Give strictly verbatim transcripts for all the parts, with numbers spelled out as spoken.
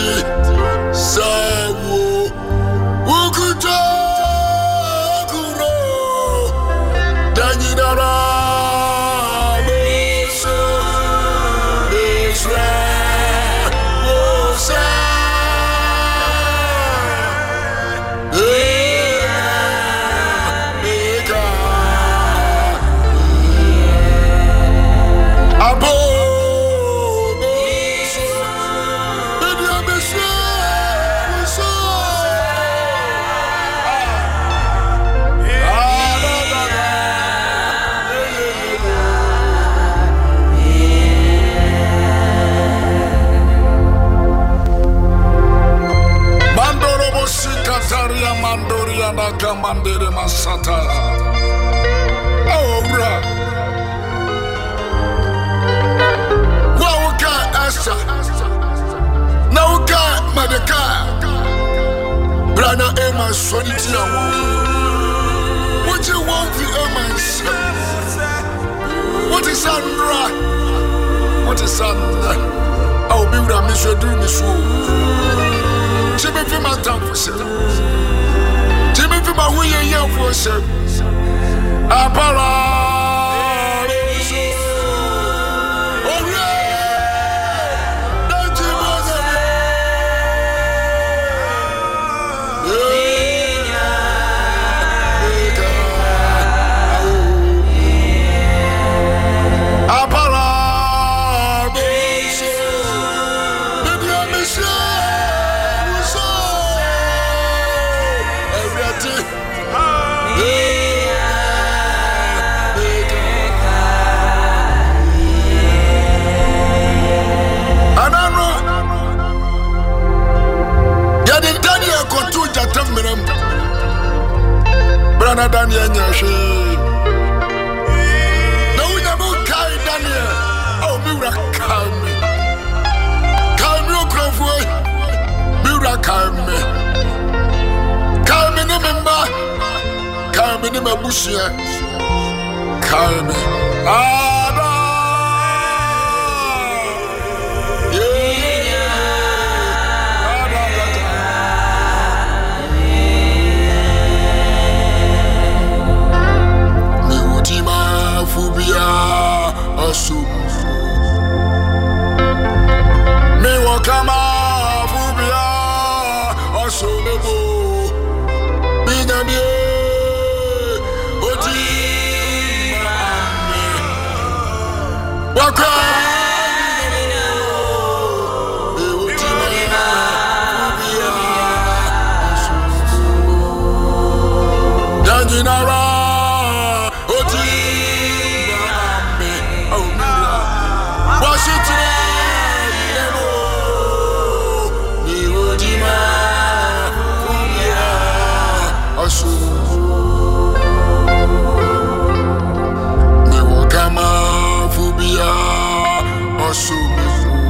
Sawo Ukuta Kuro Danyinara Meso Mesra Wosa Meka Abo Mandoria Nakamandere Masata. Oh, bra. Wauka Asha. Nauka Madaka. Brana Emma Sonitia. What you want for Emma? What is Sandra? What is Sandra? I'll be with a Mister doing this wool. She may be my time for sale. Jimmy for my way young for sir. Apara. Oh, yeah. Don't you bother me. Apara. Brana Daniel Nyashi. No, we never carry Daniel. Oh, Mira Kame. Kame no Crawford. Mira Kame. Kame no member. Kame no Mabushia. Kame. Ada. Me wakama fubia osomebo binamie oti mame wakama Danjinara oti mame oh Washington me wakama fubia osumu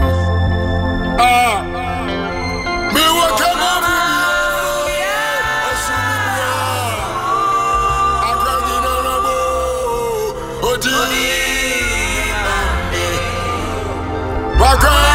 ah me wakama fubia osumu akranina rabo odi wakama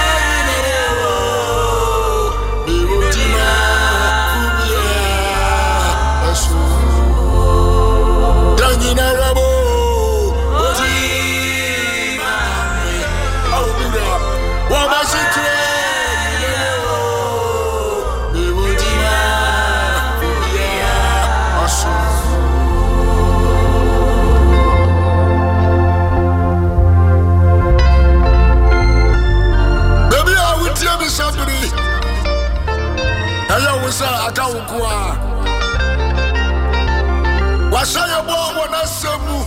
akawukwa wasaya bo wana semu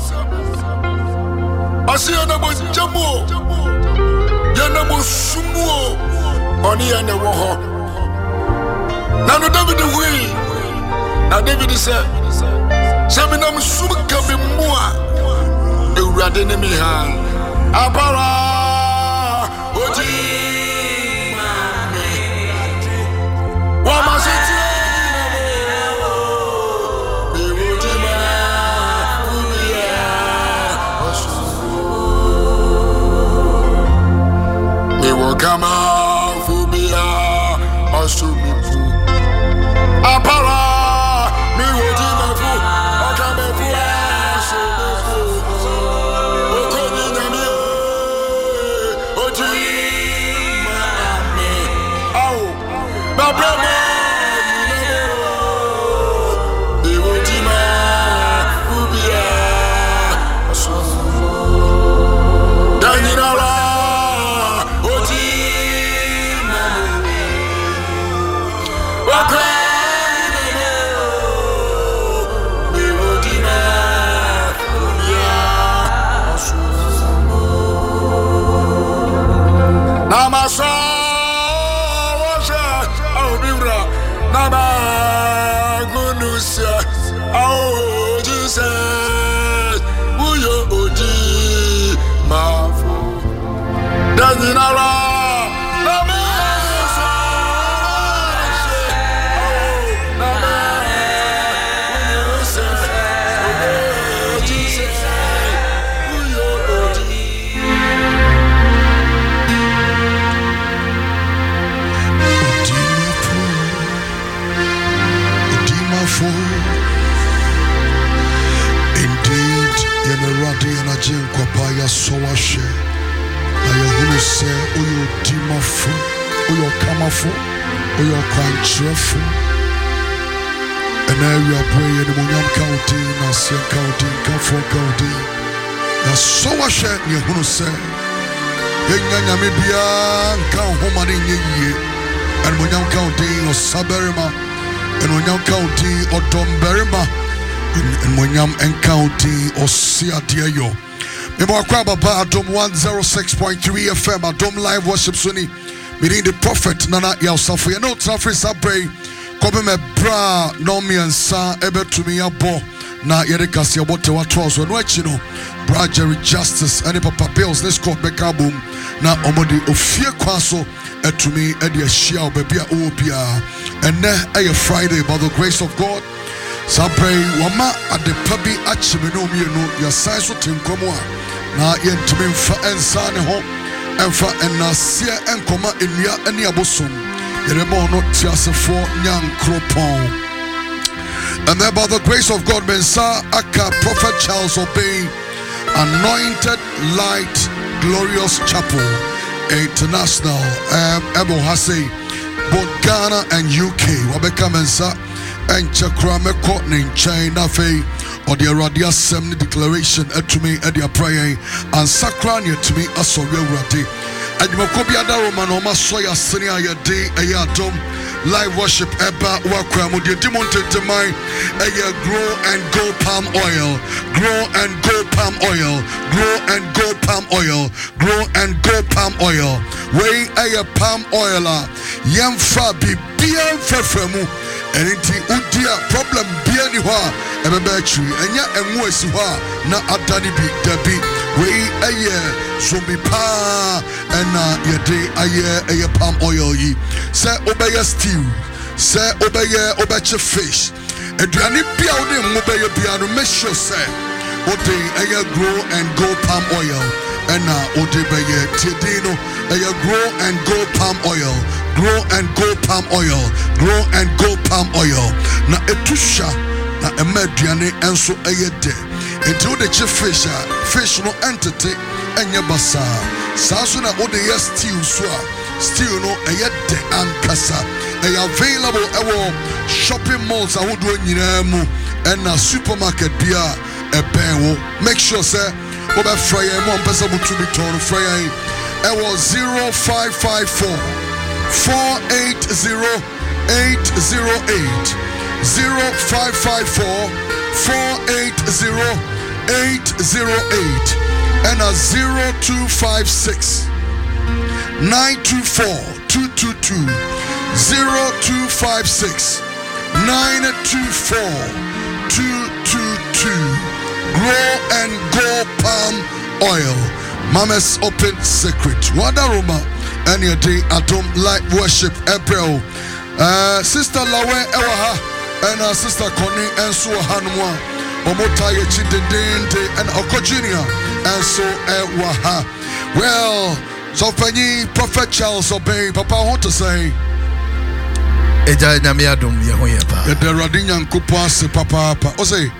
asiya na bo jamu yana bo sumu oni yana wo ho na no David wi na David say sami na musumu ka be mu a ewurade ne mi ha apara oti wa masiti Kama fubia asumifu apara mi wodi mefu oka mefu asumifu okoni nyame oji mame au babra Namasa washa au bibra nama gunusia au Jesus uyo oji mafu danginara namasa washa au nama gunusia au Jesus uyo oji Indeed, in a radi and a jim kwabaya sowashe. I who say, Uyo Dimafu, Uyo Kamafu, Uyo Kwanchrefu. And now we are praying in Munyam County, Nasian County, Kafo County. Na sowashe, you who say, Yanya Mibia, Kan Homani Ye, and Munyam County, or Saberima. In Munyam County or Domberima, in Munyam and County or Siadiayo. Memorquaba Adom one oh six point three F M, Adom Live Worship Sunni, meeting the Prophet Nana Yausafu. No Trafri Sabre, Kobe Bra, Nomi and Sa, Ebe to me abo, Na Yerikasia, what to what was when Wachino, Bra Jerry Justice, and Papa Bills, let's call Bekabum, Na Omodi Ofia Kwaso. To me, Eddie Shia, baby, Obia, and then a Friday by the grace of God. Sabre, Wama at the Pabi Achimino, your size of Tim Comoa. Now, yen to me for and Sane home, and for and Nasia and Coma in Ya and Yabosum. Yeremo not just for young Cropon. And then by the grace of God, Mensa Aka, Prophet Charles Obey, Anointed Light, Glorious Chapel. International, um, Ebo Hase, both Ghana and U K. Wabeka Mensa and Chakrame Courtney, China Fay, or the Radia Semni Declaration, to me, at their prayer, and Sakrania to me, a Soria Rati. And Mokobia Romanoma Soya Senia Yade, Ayadom, live worship, Eba Wakram, with your demonted to my grow and go palm oil, grow and go palm oil, grow and go palm oil, grow and go palm oil. Way a palm oil, Yam Fabi, Bian Fefremu, and inti Udia problem Bianiwa, and a battery, and ya and Wesiwa, na Adani Bi Debi, way a year, so be pa, and na your day a year a palm oil ye. Say obey stew, say obey obey fish. And do any building obey your piano, make sure say, Ode a grow and go palm oil. And now Ode by Tidino, a grow and go palm oil, grow and go palm oil, grow and go palm oil. Na etusha, na a mediane and so a day. Until the chief fish, fish no entity, and your bazaar. Sasuna Ode stew swa. Still no a yet de ankasa a available our shopping malls I would do in and a supermarket beer a pen. Make sure sir over Friday one person to be torn Friday I was zero five five four four eight zero eight zero eight zero five five four four eight zero eight zero eight and a zero two five six nine two four two two two zero two five six nine two four two two two. Grow and go palm oil. Mama's open secret. Wadaruma and your day Adom light worship April. Uh, Sister Lawe Ewaha and our sister Connie and so Hanwa. Omota Yechidende and Okojinia and so Ewaha. Well. So Fanny, Prophet Charles Obey, Papa, I want to say, Eja nyame adom ye ho ye pa. Ye de Awurade Nyankopɔn ase papa papa. O say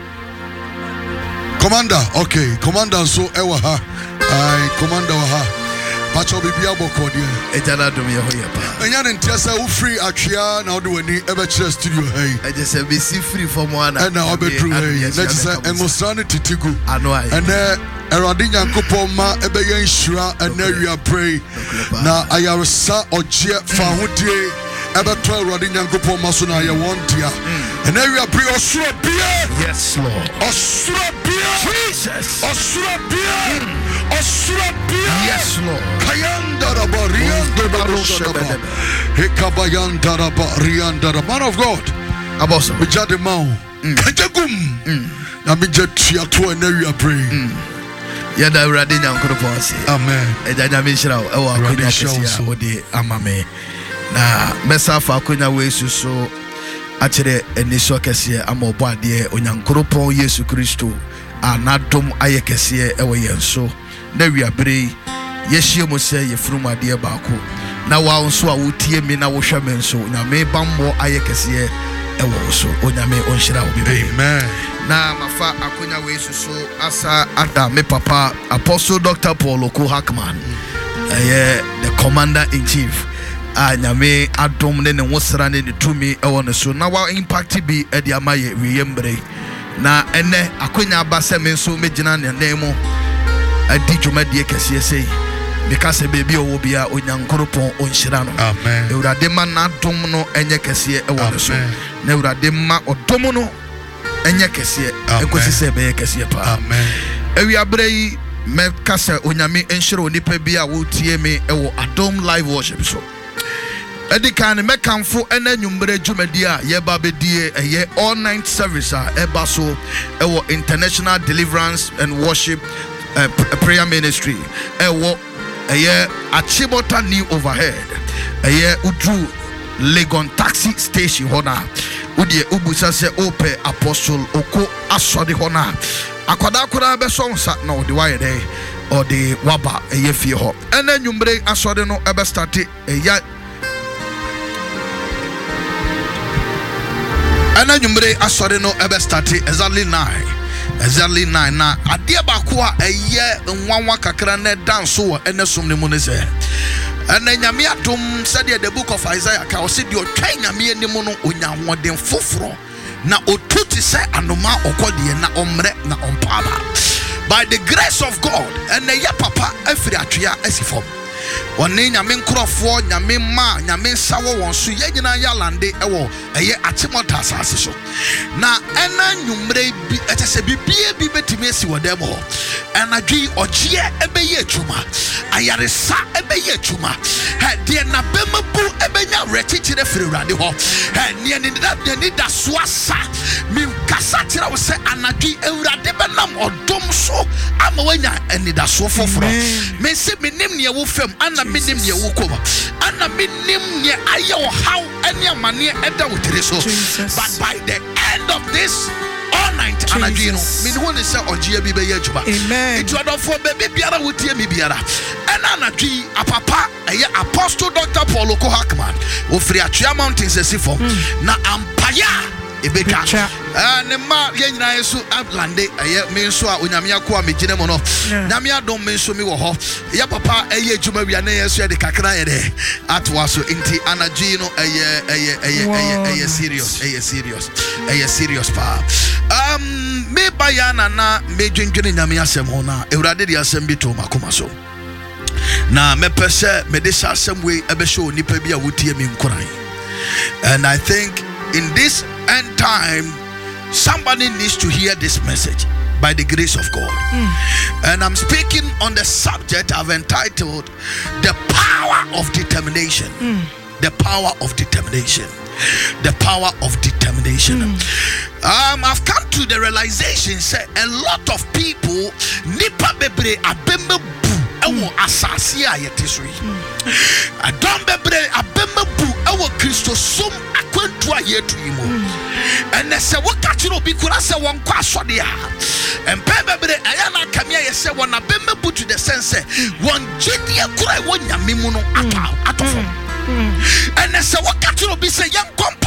Commander, okay, Commander so ewa ha. Ai Commander wa ha. Pacho bibia boko dia. Eja na dom ye ho ye pa. Enya ne ntia say wo free atwea na wo de wani e be kire studio hey. Eja say be si free for mo ana. E na obedru hey. Na say engosra ne titigu. Ano ai. Ene Awurade Nyankopɔn ma e be ye nhira ena wi pray. Na ayaresa ogye fa hodie e be to Awurade Nyankopɔn ma so na ye won dia. Ena wi pray osuro bia. Yes Lord. Osuro bia. Jesus. Osuro bia. Osuro bia. Yes Lord. Kayandaraba riyandaraba. Hekabayandaraba riyandaraba. Man of God. Aboso. We jade mau. Kajagum. Na mi je tia to ena wi pray. Yada Awurade Nyankopɔn ase. Amen. Eja nyame hyira wo. Ewa akonya kesi a wode amame. Na mesa fa akonya we suso akire eniso kese ama obo ade Onyankopɔn Yesu Kristo anadom aye kese ewo yenso na wiabere yehie mo se yefrum ade baako na wa nso a wotie mi na wo hwa me nso nyame bambo aye kese ewo so onyame onhyira wo bibi. Amen. Na mafa akonya we suso asa ada me papa Apostle Doctor Paul Oko Hackman eh the commander in chief a nyame adom ne ne wosra ne ne tumi e won so na wa impact bi e dia maye wiyembre na ene akonya ba se me nso megina ne nemu adi dwumadie kese sei meka se bebi owo bia Onyankopɔn onhyira no. Amen. Ewurade ma na dom no enye kese e won so na ewurade ma odom no enye kese ekosi se be kese pa. Amen. Ewiabre yi meka se onyame enhyira onipa bi a wotie me e wo Adom live worship so Edi kan mekamfo ena nwumbre dwumadi a ye ba bedie eye all night service a eba so ewo International Deliverance and Worship uh, Prayer Ministry ewo eye Achibota New Overhead eye udru Legon Taxi Station hona udie ubusa se ope Apostle Oko asode hona akwada akura be so nsa na odi waye dey odi waba eye fie ho ena nwumbre asode no ebe start eya Ana nyumbre asore no ebe start exactly nine exactly nine na ade baako a eye nwanwa kakra na dance wo enesum ne mu ne se ana nyame adom said the book of Isaiah ka o se de otwan nyame anim no onyahoden foforo na otuti se anoma okode na omre na ompaba by the grace of God and ye papa afiri atwea asifom One nyame nkrofo nyame ma nyame nsawo won so ye nyina ya lande ewo eye Achimota asase so na ena nwumre bi etese bibie bi betimi esi wodem ho enadwi ogye ebeye atwuma ayaresa ebeye atwuma he de na bemabu ebenya rechichire firi urade ho he ne ne da ne da so asa mi kasa tira wo se anadwi urade benam odom so ama wanya enida so foforo me se menim ne wo fam ana minim ye wukoba ana minim ne ayo how any amane eda wotire so but by the end of this all night anadwino min won say ogie bi be ye juba it you don for baby biara wotie mi biara ena anadwi apapa eye Apostle Doctor Paul Oko Hackman ofri Atwea Mountains esifo na ampaya ebeka ah ne ma ye nyina yesu ablande eye me nso a onyame akwa megine mo no nyame adom me nso mi wo ho ye papa eye djuma wia ne yesu ye de kakra ye de atwa so inti anadwi no eye eye eye eye eye serious eye serious eye serious pa um me bayana na me dwendwene nyame asem ho na ewurade de asem bi to makoma so na me pese me de asem we ebe show nipa bi a wotie mi nkoran and I think in this end time, somebody needs to hear this message by the grace of God. Mm. And I'm speaking on the subject I've entitled The Power of Determination. Mm. The Power of Determination. The Power of Determination. Mm. Um, I've come to the realization that a lot of people nipa bebre abembe bu ewo asasi a yetisri. Adom bebre abembe bu ewo Kristo sum akwantu a yetu imo. Ene se wo kachiro bi kura se won kwa asode a. Empe bebre aya na kamia ye se won abembe bu to the sense won gidie kura won nyame mu no ato atofo. Ene se wo kachiro bi se yan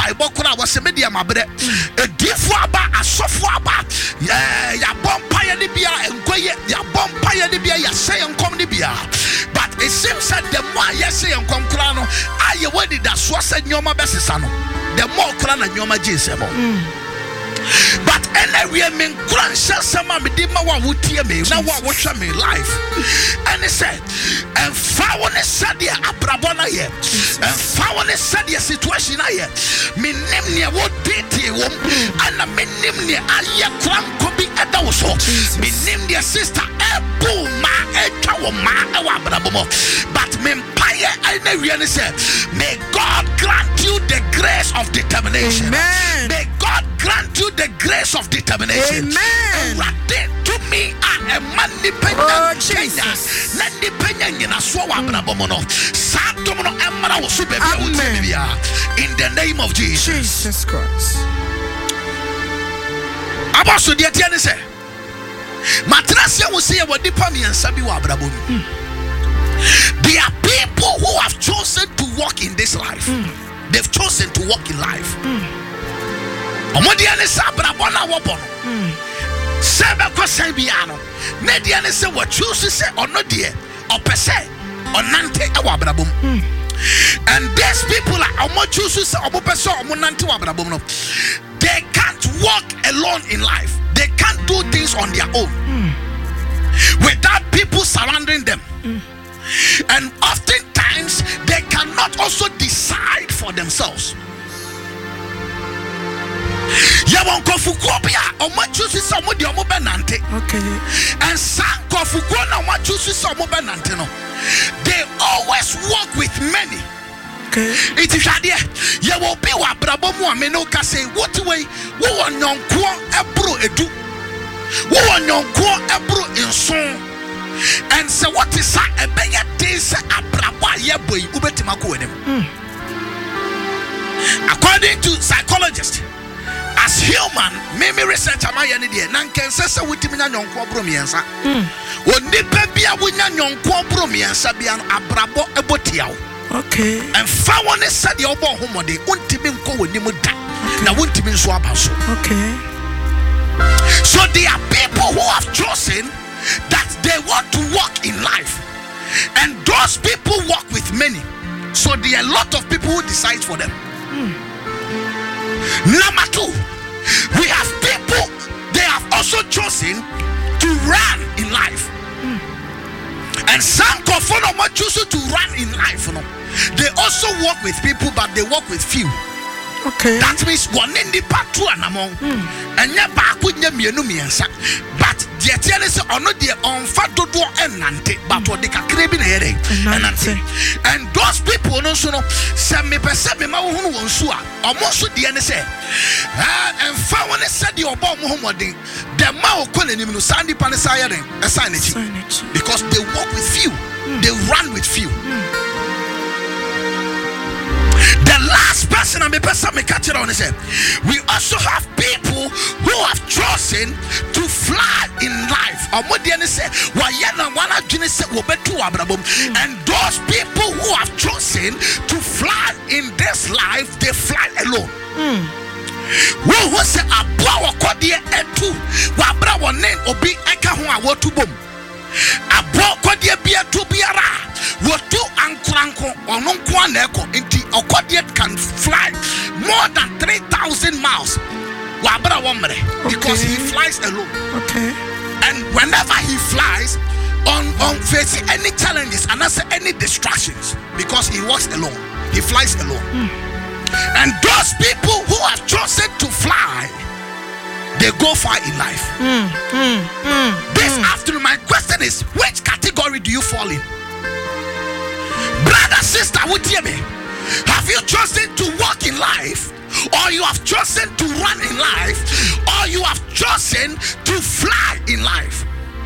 se media mabre e difo aba asofo aba ya ya bompa ya de bia enkoye ya bompa ya de bia ya say enkom de bia. But it seems that the more ya say enkom kra no aye wedi da so se nyoma besesa no the more kra na nyoma jesebo. But anyway, me grandson sama me di ma wa wutie me na wa wo hwe me life. And he said, and found a sadia abrabona ye. And found a sadia situation here. Me nim ne wo diti wo and me nim ne aye kram ko bi eda wo so. Me nim ne sister ebu ma etwa wo ma e wa abrabomo. But me mpaye anyway ne say, may God grant you the grace of determination. Amen. May God grant you the grace of determination. Amen. To me, I am man dependent. Jesus. Let dependent in a so abrabomono. Santomono emra wo sube bi in the name of Jesus. Jesus Christ. Abaso de tiane se. Matrasia wo se wo dipa mi ansa bi wo abrabomu. There are people who have chosen to walk in this life. Mm. They've chosen to walk in life. Omodiane sabra bona wopo. Sebe ko sebiano. Mediane se what choose se ono die opese onante e wa abrabom. And these people are omo choose se omo pese omo nante wa abrabom no. They can't walk alone in life. They can't do things on their own. Without people surrounding them. And oftentimes they cannot also decide for themselves. Yawon kofukobia omo choose se omo di omo benante. Okay. And san kofuko na omo choose se omo benante no. They always walk with many. Okay. It is idea. You will be wa brabomu ameno ka say what way wo wononko ebro edu. Wo wononko ebro inson. And so what is that? A bigger things abrabo ye boy ubetima ko enim. According to psychologists, as human, meme research am I any day. Nan ken say witimi nya nyonko bro miensa. Onipa bia wonya nyonko bro miensa bia no abrabo ebotiawo. Okay. And found is said the obo homode untimi nko wonimu da. Na untimi nso abaso. Okay. So there are people who have chosen that they want to walk in life, and those people walk with many. So there are a lot of people who decide for them. Mm. Number two, we have people they have also chosen to run in life. Mm. And some conform what choose to run in life. You know? They also work with people, but they work with few. Okay. That means one in the part two and among and ya back with your miensa. But the Etienne is on the on fat do and nante, but what they can crave in a and those people also know some me perceive me who won sua almost the N S A and found a said your bomb Muhammad the Mao calling him to Sandy Panisaya assign it because they walk with few, they run with few. The last person I'm a person me catch it on is we also have people who have chosen to fly in life. And those people who have chosen to fly in this life, they fly alone. Who was a power codia and two wabra one name obi eka ho to boom. A bokodia bia to biara. Wotu ankranko ononkwa neko inti okodia can fly more than three thousand miles. Wabra womre because he flies alone. Okay. And whenever he flies on on facing any challenges and also any distractions because he walks alone. He flies alone. Mm. And those people who have chosen to fly, they go far in life. Mm, mm, mm, this mm. afternoon, my question is, which category do you fall in? Brother, sister, would you hear me? Have you chosen to walk in life, or you have chosen to run in life, or you have chosen to fly in life?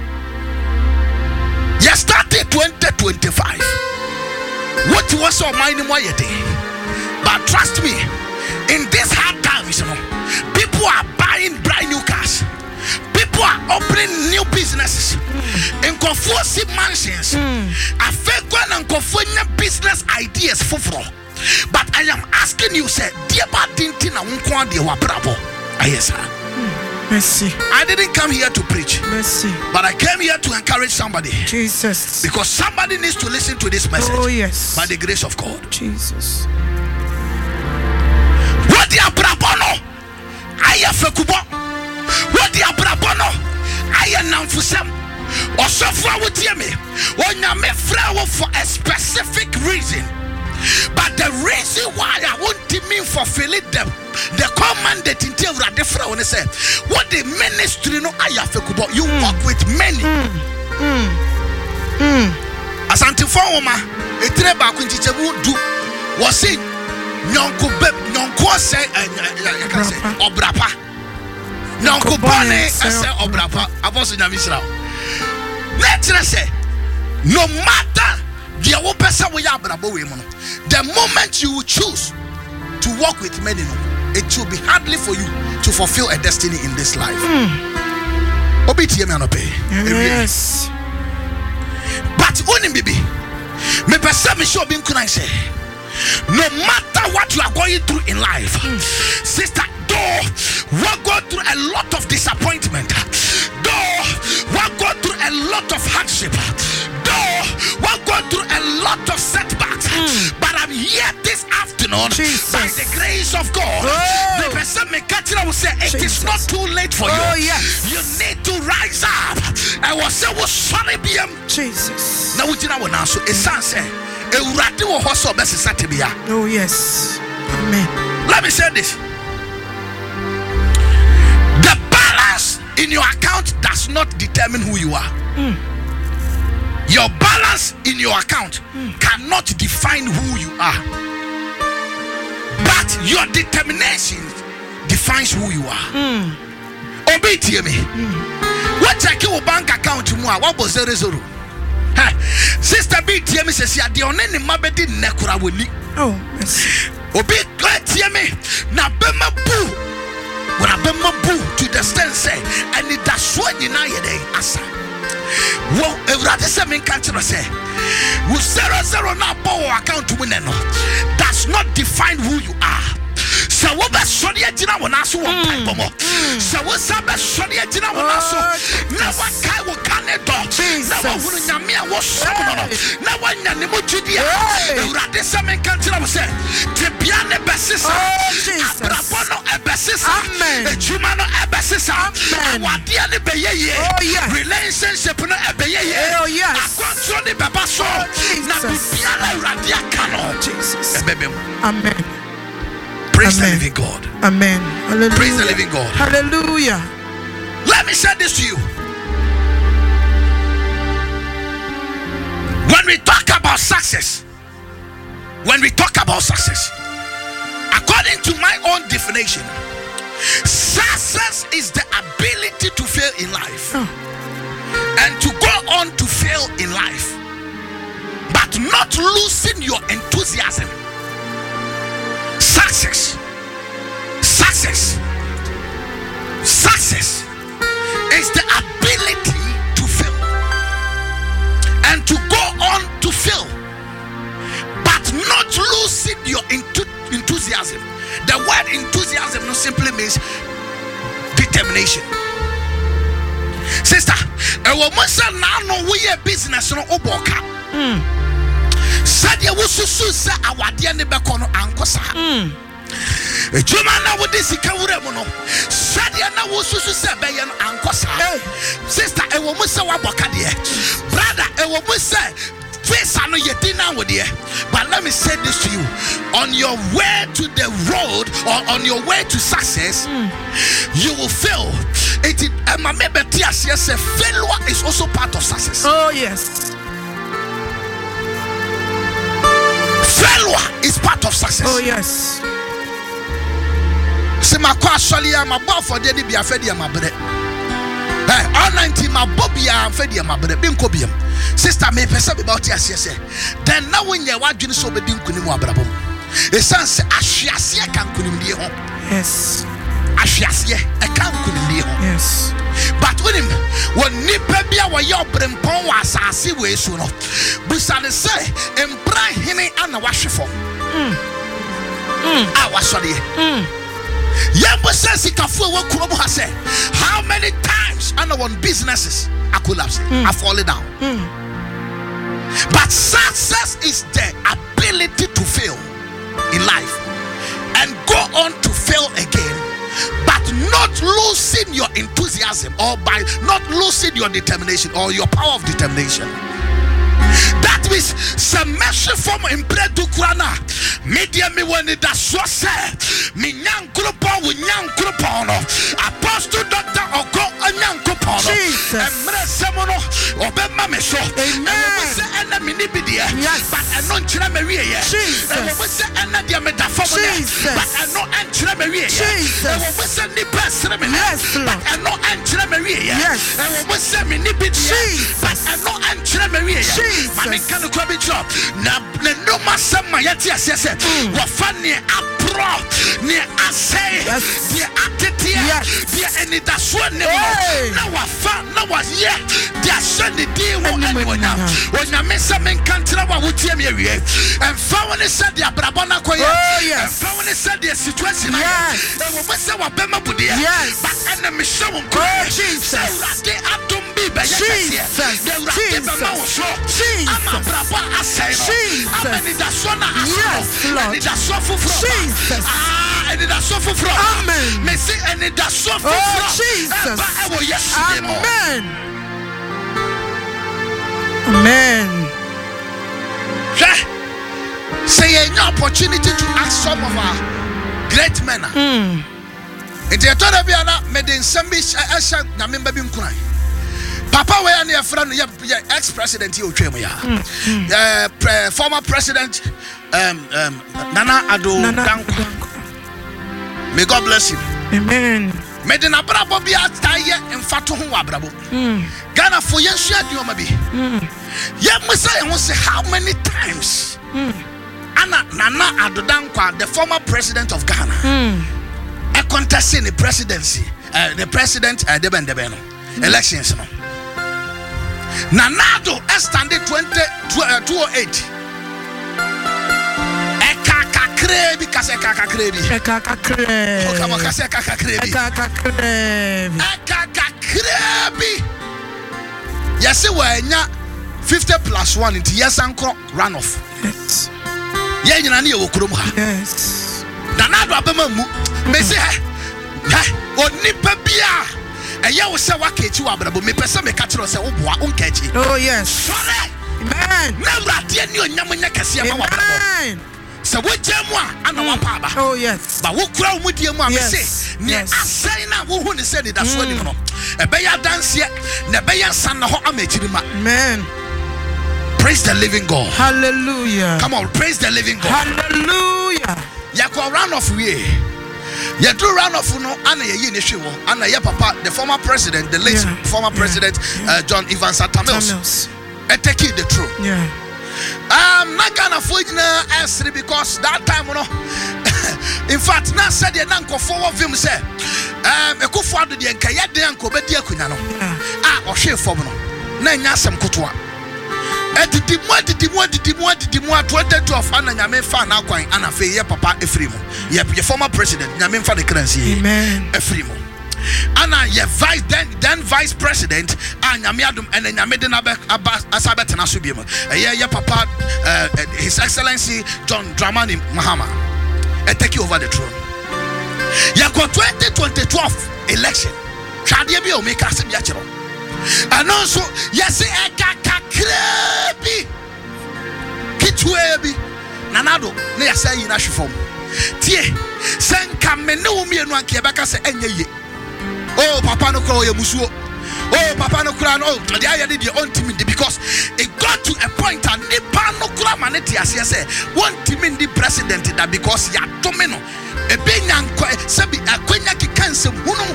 Yesterday, twenty twenty-five. What was your mind in what you did? But trust me, in this hard times, you know, people are buying brand new cars. People are opening new businesses. In Kofusi mansions, I feel when and Kofunya business ideas for But I am asking you, say, dear Badintina Unquan de Wabrabo. Yes, sir. Mercy. I didn't come here to preach. Mercy. But I came here to encourage somebody. Jesus. Because somebody needs to listen to this message. Oh, yes. By the grace of God. Jesus. What the Abrabono? I have Fekubo. What the Abrabono? I am Namfusem. Or suffer with me. Or Name flower for a specific reason. But the reason why I want to mean fulfill it, them, the command that in Tia Radefra when they say, what the ministry no ayafekubo, you mm. work with many. Mm. Mm. As antiforma, a treba kunti do was saying, Nyanko Beb, Nyanko say, Obrapa. Nyanko Bane, I say, Obrapa. I was in a misra. Let's say, no matter. The moment you choose to walk with many, it will be hardly for you to fulfill a destiny in this life. Yes. But only baby, me perceive sure being can I say, no matter what you are going through in life, mm. sister, though we go through a lot of disappointment, though we go through a lot of hardship, though we go through a lot of setbacks, mm. but I'm here this afternoon Jesus. By the grace of God. Oh. The person may catch it will say it Jesus. Is not too late for oh, you. Yes. You need to rise up. I was say was sorry be him. Jesus. Now we did not answer. It sounds oh yes. Amen. Let me say this. The balance in your account does not determine who you are. Mm. Your balance in your account mm. cannot define who you are. But your determination defines who you are. Mm. Obey me. Mm. What check your bank account more? What was the result? Hey, Sister B T M says, "Ya the only mabedi nekura woni." Oh, yes. Obi T M na bema bu. When I bema bu to the stand say, and it does what you know yede asa. Well, everybody say me can't say. We zero zero na power account to win no. Does not define who you are. So what best sorry jina wona so one time bomo. So what sabe sorry jina wona so. Na wa kai wo kane do. Na wa hunu nyame a wo so no no. Na wa nya ne mo twidi a. Urade se men kan tira wo se. Te bia ne besisa. Abrabo no e besisa. Amen. Ejuma no e besisa. Awade ne beyeye. Relationship no e beyeye. Oh yes. Akwanso ne beba so. Na bibia na urade aka no. Jesus. Ebebem. Amen. Praise Amen. the living God. Amen. Hallelujah. Praise the living God. Hallelujah. Let me say this to you. When we talk about success, when we talk about success, according to my own definition, success is the ability to fail in life oh. and to go on to fail in life, but not losing your enthusiasm. Success, success, success is the ability to fail and to go on to fail, but not losing your enthusiasm. The word enthusiasm no simply means determination. Sister, I will say now no we a business no oboka. Sadia wususu sa awade ne beko no ankosa. Mm. Ejuma na wo desika wura mu no. Sadia na wususu sa beye no ankosa. Sister, e wo mu se waboka de. Brother, e wo mu se visa no yedina wo de. But let me say this to you. On your way to the road or on your way to success, mm. you will fail. It is a failure is also part of success. Oh yes. Failure is part of success. Oh yes. See my actually I'm about for the be afedi am abre. Hey, all ninety my bobby am afedi am abre. Bim kobiam. Sister me pesa be about yes yes. Then now when you wadwene so be dinkuni mu abrabom. Esanse ahwiase kan kunimdie ho. Yes. Ahwiase e kan kunimdie ho. Yes. But when him when nipa bia wo ye obrempon wa asase we so no busane say embra hene ana wahwefo. Mm. Ah, what's on here? Yambo says he can fool what Kurobo has said. How many times I know on businesses are collapsing, are falling down. But success is the ability to fail in life and go on to fail again, but not losing your enthusiasm or by not losing your determination or your power of determination. That means some measure from impredu krana media me when it does so say me nyan grupo with nyan grupo no apostle doctor oko nyan grupo no emre semono obema me so amen say enemy ni bidia but eno nchira me wie ye e wo say ena dia me da fo but eno nchira me wie ye e wo say ni pesre me but eno nchira me wie ye e wo say me ni bidia but eno nchira me wie ye Mami kanu kwa bicho na no masama yati asese wafani apro ni asay ni atete ni enida so ne na wafa na waye dia send di wo anya onya mesa men kantra wa wotie me awie emfa woni said dia brabo na koye emfa woni said dia situation na e wo mesa wa bema budie but ena me show won ko Jesus rade atom bi be yekese de rade be ma wo so I'm a brapa asay I'm a nida so na asay nida so fufro Jesus ah nida so fufro amen me say nida so fufro Jesus ba e wo yesterday mo amen amen say an opportunity to ask some of our great men mm it you told me na me den sambi asha na member bi nkuran Papa we are friend ex-president you twem ya. Uh former president um um Nana Addo Dankwa. May God bless him. Amen. Me de na brabo bia taye mfato ho abrabo. Ghana for yen share di o ma bi. Ye musa ye say how many times? Ana Nana Addo Dankwa, the former president of Ghana. A contest in the presidency, uh, the president uh, Deben Debeno. Elections no. Nanado estande twenty two oh eight. Eka kakrebi kase kakrebi. Eka kakrebi. O kama kase kakrebi. Eka kakrebi. Eka kakrebi. Yesi wanya fifty plus one into yesanko runoff. Yes. Ye nyina ne ye wokurom ha. Yes. Nanado abema mu. Me say ha. Ha onipa bia Aya wo se wakechi wa brabo me pese me ka kire se wo boa onkachi. Oh yes. Sorry. Amen. Na wrade ni onyam nya kase ma wa brabo. Se wo jemu a ana wa pa ba. Oh yes. Ba wo kura wo die mu a me se ne asai na wo hu ne se ne da so ni no. E be ya dance ne be ya san na ho amachirima. Amen. Praise the living God. Hallelujah. Come on, praise the living God. Hallelujah. Yakwa round of we. You do round of no ana ye ni hwe wo ana ye papa the former president the late yeah. former yeah. president yeah. Uh, John Evans Atamils e take the truth yeah um na Ghana for nyina esri because that time no in fact na said ye na nkofo wo vim say um ekofo ado de nka ye de nka obedi akunya no ah ohwe fom no na nya asem kotoa Edidi mu edidi mu edidi mu edidi mu twenty twelve ana nyame fa na kwan ana fe ye papa Efrimo ye ye former president nyame fa de currency amen Efrimo ana ye vice then then vice president and nyame adum and nyame de na be asabet na so bi mu ye ye papa uh, his excellency John Dramani Mahama e take over the throne ye ko twenty twelve election twade bi o make asem ya kiro anonso yes eka kakrebi kitwebi nanado na yasa yi na hwefom tie senka me ne wo mienu anke e beka se enye ye oh papa no kro ye musuo oh papa no kra no de aye de ontimi because it got to a point and nipa no kra maneti ase se wontimi ndi president that because ya to me no e benya nko se bi akwanya kikansem hunu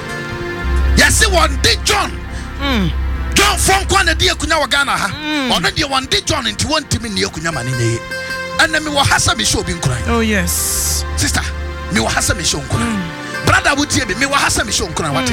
yase one day John Mm. John from Kwana dia kunya wa Ghana ha. Ono dia one day John nti wontimi ne akunya mane ne. Ana me wo hasa me show bi nkuran. Oh yes. Sister, me wo hasa me show nkuran. Brother wutie be me wo hasa me show nkuran wate.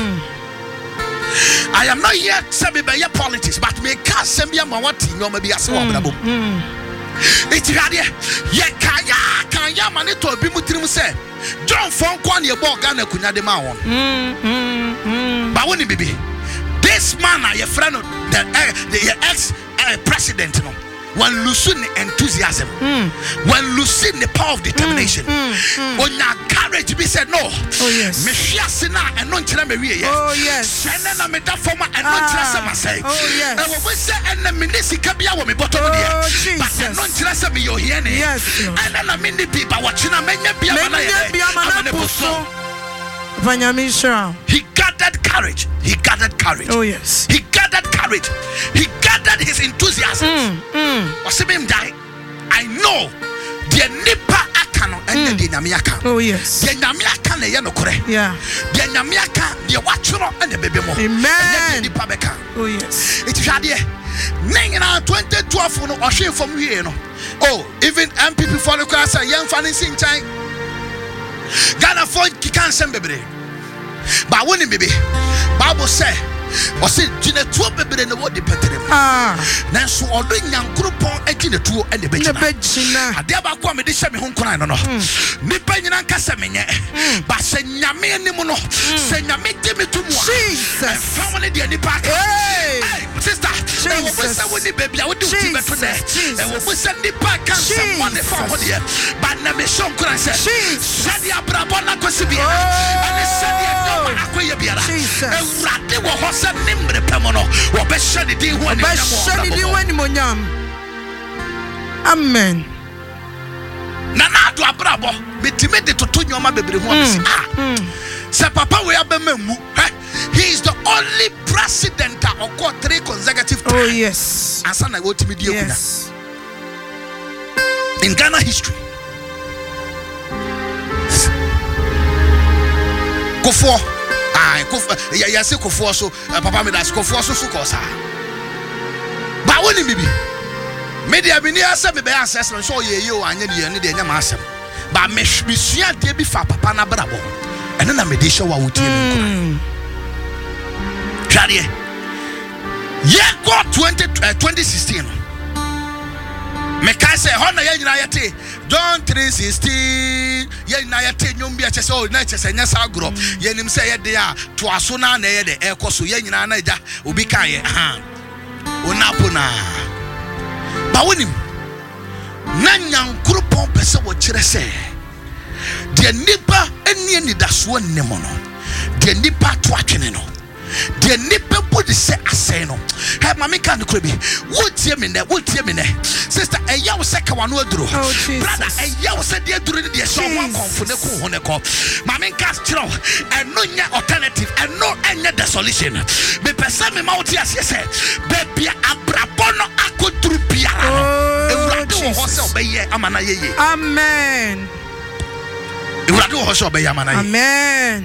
I am not yet say be be politics but me ka sem bia ma wate nyoma bi ase wa brabo. It's here. Ye kaya kaya mane to bi mutirim say. John Fon Kwan ye bo Ghana kunya de ma won. Mm, mm, mm. Ba woni bibi. This man your friend the uh, the ex uh, president no. When losing enthusiasm, mm. when losing the power of determination, mm, mm, mm. when your courage be said no. Oh yes. And non oh yes. And then I former and not say. Oh yes. And we say and the ministry can be our bottom of the year. But not just me your here. Yes. And then I mean the people watching a many be a He gathered courage. He gathered courage. Oh yes. He gathered courage. He gathered his enthusiasm. Mm, mm. I know the nipa akano and the nyamiaka. Oh yes. The nyamiaka ne yano kore. Yeah. The nyamiaka the wachuro and the baby mo. Amen. The oh yes. It is here. Nine twenty twelve no oshe from here no. Oh, even M P P for the class and young fanny sing time. Ghana for kikan sembebre. But when baby, Bible say, or say, Gina two baby in the word dependent. Ah, now so all the young group on eighteen two and the bed. I dare back one medicine home crying no. Nipping and Casamine, but say Yami and Nimono, say Yami Timmy to Jesus, family the Nipak. Sister, I will say, baby, I would do it today. And we send the back and someone for here. But never show Christ. Said the Abrabona Cosibia. And they said, no, I be a Jesus. And Ratty will host a nimble Pamono, or best shed it in one. Amen. Nana to Abrabo, be timid to two your mother. Ah, Sir Papa, we have a memu. He is the only president that occurred three consecutive times. Oh yes. And son I go to media. Yes. In Ghana history. Kofo. Ah, Kofo. Yeah, yeah, say Kofo so. Papa me that's Kofo so so kosa. But when me be, media be near say me be assessment so ye yo anya de ne de nya ma asem. But me me sua de bi fa papa na brabo. Eno na me de show wa wutie me nkura. Carrier. Yeah, go twenty sixteen. Meka say, Hona Yanayate, John three sixteen. Yanayate, Numbia, oh, Natchez and Yasagro. Yenim say, they are to Asuna, the Ecosu, Yanana, Ubikaye, Unapuna. Bawinim Nanyang Grupon Pesa, what you say. Dear Nipper, and Yenny, that's one Nemono. Dear Nipper, Twakineno. The nipple put the say aseno. Have my make and cribby. What tear me there? What tear me there? Sister, a yow second one would draw. Brother, a yow said dear during the someone for the cool on the cop. Mammy cast and no alternative and no any the solution. Be person me mouth yes, yes, baby, a brabono a good trupia. Amen. Amen.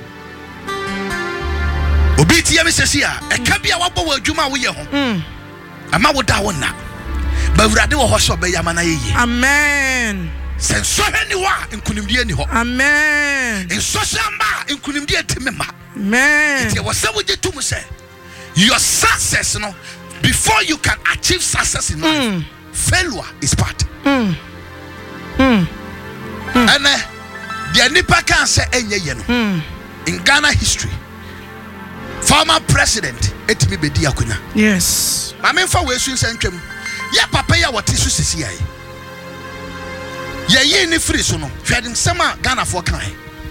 Obiti ya mesesia e kabia wabo wa adwuma wo ye ho mm ama wo da wo na ba wurade wo ho so be ya mana ye amen senso heni wa nkunimdie ni ho amen enso shamba nkunimdie temema amen it was say we do mu say your success no before you can achieve success in life mm. failure is part mm mm, mm. and uh, the nipa can say enye ye no mm. in Ghana history former president etimi bedi akunya yes mame fa we sun sentwem ya papa ya wote su sisi ai ye ye ni free so no hwedim sema Ghana for kan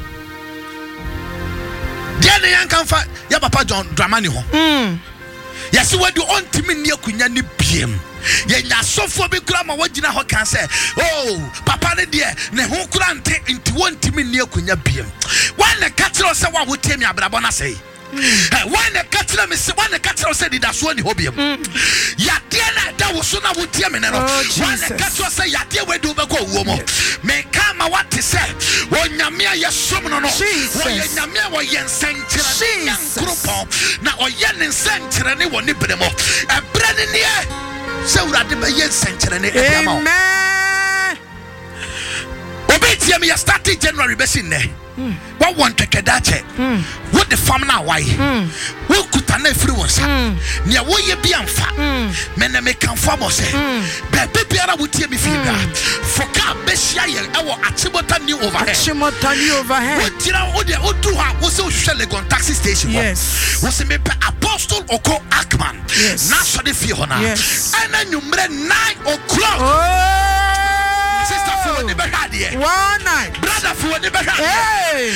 dia ne yan kan fa ya papa John Dramani ho mm ya se wadu ontimi ni akunya ni biem ye nya sofo bi kura ma wagina ho kan say oh papa ne de ne ho kura nte nti wontimi ni akunya biem wan ne katro se wa wotemi abrabo na say when the catcher me say when the catcher said that's one hobium ya dia that was so na wo tie me no when the catcher say ya dia we do be go wo mo me kama what to say when nyame ya som no no when nyame wo yen senkyere ne yankropo na oye ne senkyere ne wo ne bremo e brene ne say urade be yen senkyere ne e ma amen Obey me, starting January Bessine. What want to get that? What the farm now? Why? Who could an influence? Near what you be on fat. Men make come from us. Baby, I would hear me feel for car Bessia, our Achimota new overhead. Achimota new overhead. What you know, what do I was so Shelegon taxi station? Yes. Was a Apostle Oko Ackman. Yes. National Fiona. Yes. And then you made nine o'clock. Sister for the Behadi. One night. Brother for the Behadi. Hey.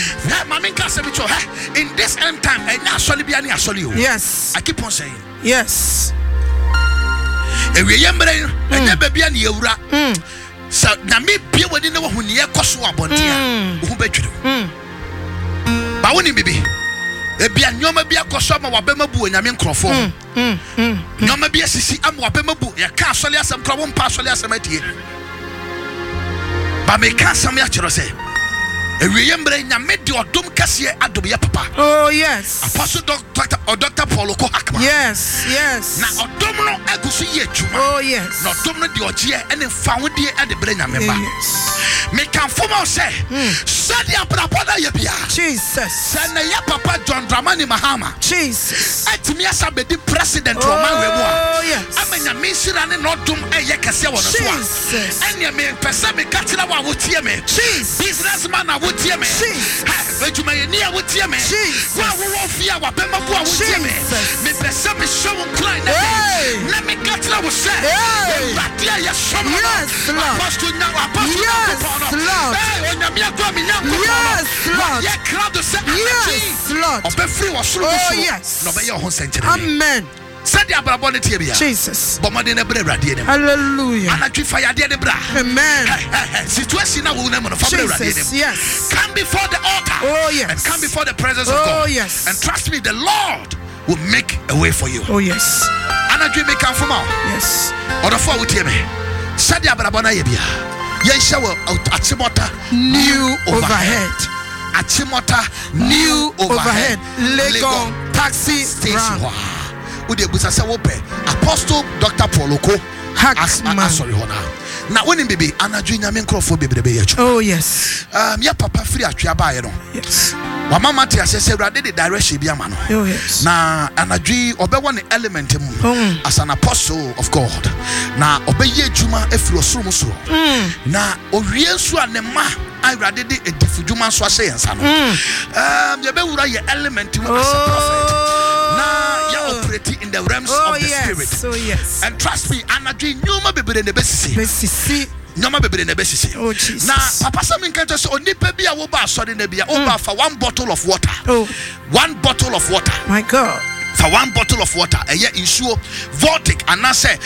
In this end time, I actually be any actually. Yes. I keep on saying. Yes. And we remember, and never be any Eura. So, now me be within the one who near Kosovo Bontia. Who bet you? But when you be. Ebia nyoma bia kosoma wabema bu nyame nkrofo nyoma bia sisi am wabema bu ya ka asole asem krobo mpa asole asem atie ba me ka asem ya kiro se ewiye mbre nyame de odom kase adom ya papa. Oh yes. Apostle doctor or Doctor Paul Oko Ackman. Yes, yes. Na odom no agusu ye juma. Oh yes. Na odom no de ogie ene faudie e de bre nyame ba. Yes. Me can form say said ya braboda ye bia. Jesus. Say na ya papa John Dramani Mahama. Jesus. Etimi asa be di president o man we mo. Oh yes. Amenya me sira ne no dom e ye kase wo no so. Jesus. Enya me pese me katira wa wotie me. Jesus. Businessman na wotie me. Jesus. Ejuma ye ni a wotie me. Jesus. Wa wo fia wa bema bu a wotie me. Me pese me show client na me katira wo say. Batia ye show me. Yes, Lord. Apostle now apostle. Yes, Lord. Hey, on me go me nyanko. Yes, Lord. Ye crowd say. Yes, Lord. Obe free wa suru Oh so. yes. No be your hon century. Amen. Said the abrabon tie bia. Jesus. Bomade na bre rade dem. Hallelujah. Anatwi fire de bra. Amen. Situation na wo na mo no fa bre rade dem. Jesus. Yes. Come before the altar. Oh yes. And come before the presence of Oh God. yes. And trust me, the Lord will make a way for you. Oh yes. Anatwi me come from out. Yes. Order for wo tie me. Said the abrabon na ye bia. Yen shower Achimota New overhead. Achimota New overhead. Legon taxi station. rank. Wo de busa se wo pe Apostle Doctor Paul Oko Ackman. Sorry hona. Na woni bibi anadwo nyame nkrofo bebrebe ye chu. Oh yes. Um ya papa free atwa ba ye no. Yes. Wa mama te ase se urade de direction bi ama no. Oh yes. Na anadwo obewo ne element mu Mm. as an apostle of God. Na obeye adwuma afiri osoro mu so. Na owie nso anema urade de edifudwuma nso ase yensa no. Um ye be wura ye element mu as a prophet. Na ya operating in the realms oh, of the yes. spirit. Oh yes. And trust me, anadwo nyoma bebre ne besisi. Besisi. Nyoma bebre ne besisi. Oh Jesus. Na papa Sam nkan so onipa bi a wo ba asori na bia wo ba fa one bottle of water. Oh. One bottle of water. My God. For one bottle of water, a year insure Vortic and I say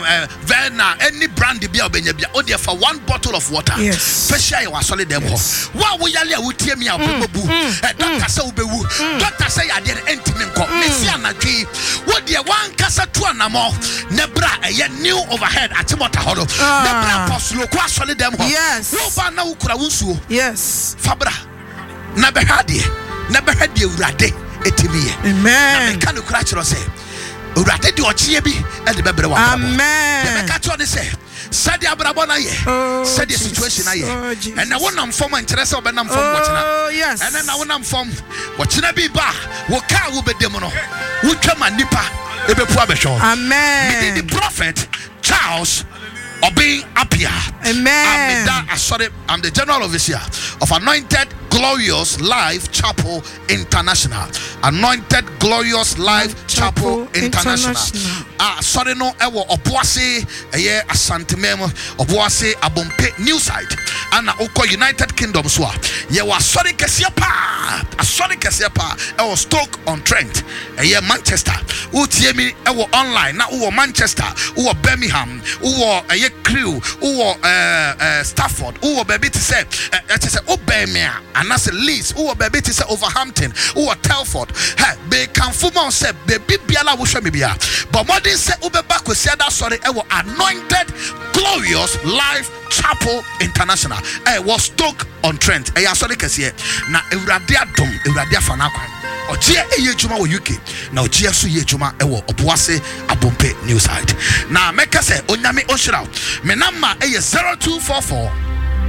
Verna any brandy beer benya bia o for one bottle of water. Yes. Special you are solid them. Why we yale a would tear me out bu. Doctor say ubewu. Doctor say I didn't enter me ko. Messi anadwi. What dear one kasa to anamo. Nebra a year new overhead at Timota Hodo. Nebra apostle kwa solid them. Yes. No ba na ukura wunsu. Yes. Fabra. Never had ye. Never had ye rade. Etimiye. Amen. Na meka no kra kiro se urade de ochie bi e de bebre wa. Amen. De meka to ne se said abrabo na ye said the situation na ye and na wonam form interest o benam form watchina. Oh yes. And na wonam form watchina bi ba wo ka wo bedem no wo twama nipa e bepu abehwo. Amen. Me the prophet Charles Obey Apia. Amen. I'm, sorry, I'm the general overseer of Anointed Glorious Life Chapel International. Anointed Glorious Life Chapel, Chapel International. Ah, sorry, no, I will Obuasi, a year Asantimemo, Obuasi, Abompe, New Side, and Oko United Kingdom. So, ye was sorry, Kasiapa, a sorry Kasiapa, I was Stoke on Trent, a year Manchester, Utiemi, I was online, now who Manchester, who Birmingham, who a year crew, who uh, uh, Stafford, who baby to say, uh, to say, oh, Birmingham. And that's a Leeds, who baby to say Overhampton, who are Telford. Hey, they can form on say, baby, Biala will show me bia. But more than say, Ube back with say that sorry, I was Anointed Glorious Life Chapel International. I was Stoke on Trent. I sorry, Cassia. Now, Euradia Dom, Euradia Fanakwan. Ochia eye juma wo U K na ochia so ye juma e wo Obuase Abompe New Side. Na meka se onyame onhira me number eye zero two four four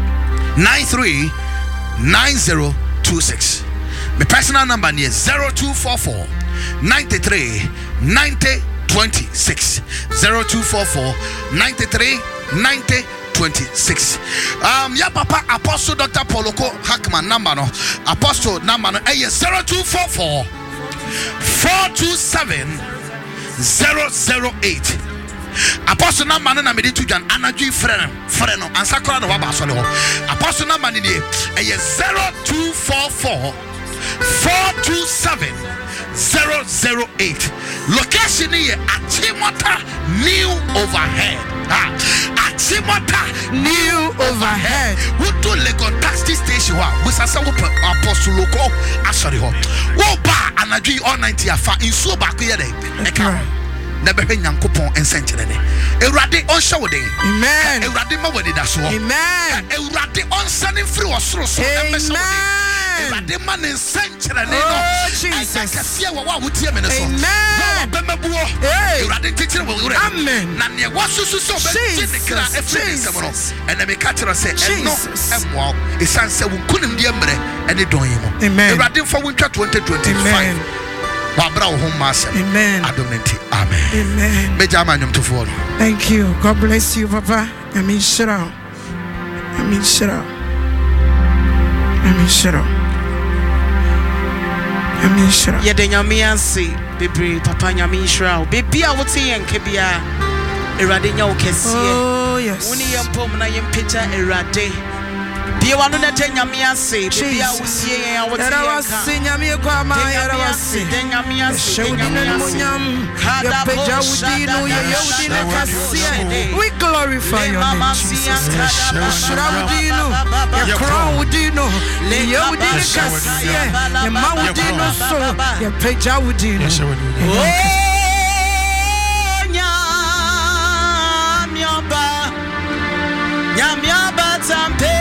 nine three nine zero two six. My personal number is zero two four four nine three nine zero two six. zero two four four nine three nine zero two six. Um, ya papa Apostle Doctor Poloko Hackman number no. Apostle number no eh zero two four four four two seven zero zero eight. Apostle number no na me to Jan Anaju friend friend no ansa kora no waba so le ho. Apostle number ni eh zero two four four four two seven zero zero eight. Location here Achimota New Overhead. Ah, Achimota New Overhead. Who do Legon taxi station? Wa we sasa wo Apostle Loko asori ho. Wo ba anadwi all ninety afa insuo ba ko ye dey. Eka na be Nyankopon ensenkyere ne. Ewurade on show den. Amen. Ewurade ma wadi da so. Amen. Ewurade on sending free osoro so na be show den. Ewurade ma ne ensenkyere ne no. Jesus. Kase wa wa wutie me ne so. Amen. Ba mabuo. Ewurade ntikyere wo wure. Amen. Na ne wasusu so be ti ne kra efiri nsemo no. Ene me ka kire se eno emwa esanse wo kunim de emre ene don yi mo. Ewurade mfa wo ntwa twenty twenty-five. Wabra wo hom masem. Amen. Adomenti. Amen. Amen. Meja manyom to for. Thank you. God bless you, Papa. I mean, shut up. I mean, shut up. I mean, shut up. I mean, shut up. Yeah, the Yamiansi, baby, Papa Yami Shroud, baby, I would say, and Kebia, Eradina Kessie. Oh, yes. Only a pomna yam picture, Erade. Be one of the Yamiansi, baby, I would say, I would say, Yami Kwama, Yarawasi, then Yamiansi, we glorify your name, Jesus. Shravudino, your crown Udino, Leodino Cassia, your Maudino, so your Peja Udino. Yamyaba, Yamyaba, Tampe.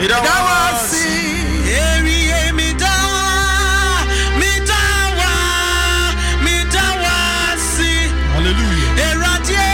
Idawasi. Eri mida midawa midawasi. Hallelujah. Eradie